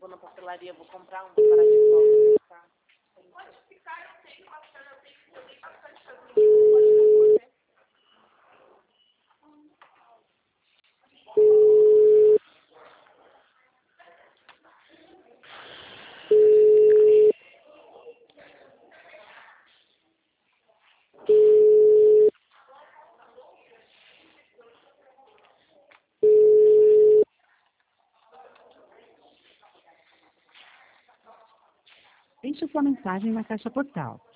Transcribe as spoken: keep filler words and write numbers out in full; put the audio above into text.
Vou na papelaria, vou comprar um, vou parar de volta. Tá? Pode ficar, eu tenho bastante, eu tenho, eu tenho bastante casamento, pode responder. Deixe sua mensagem na caixa postal.